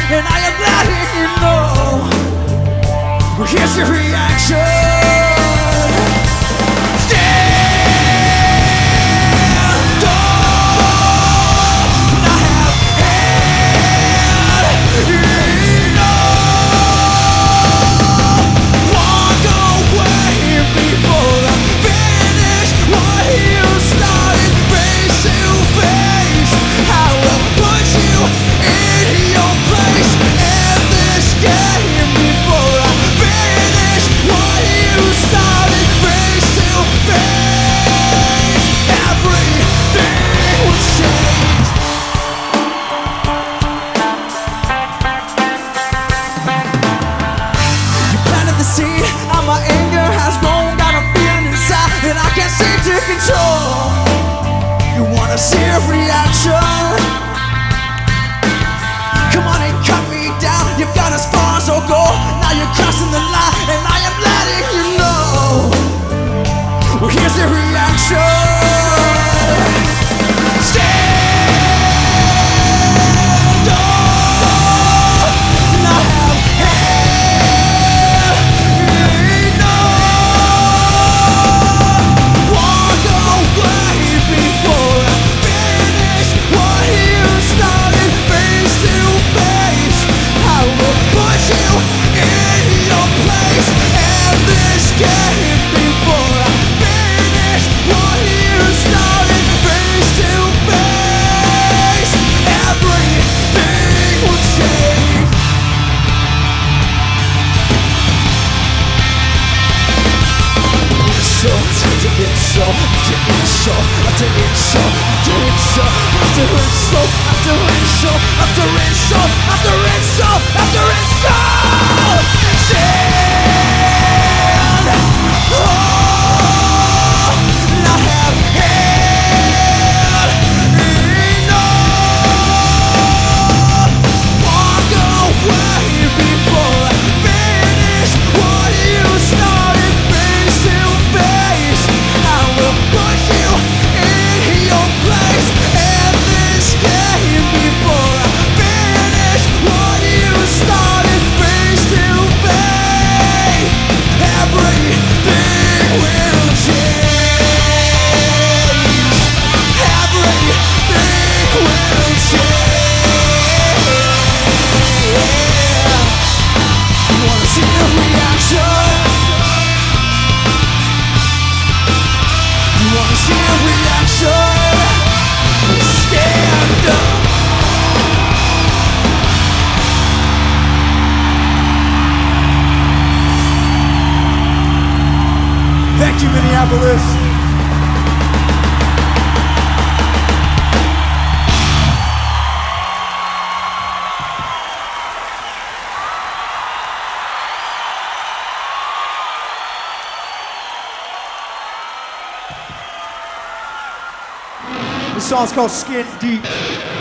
and I am letting you know. Well, here's your reaction. My anger has grown, got a feeling inside that I can't seem to control. You wanna see a reaction? Come on and cut me down. You've got as far as I'll go. Now you're crossing the line, and I am letting you know. Well, here's the reaction. Thank you, Minneapolis. This song's called Skin Deep.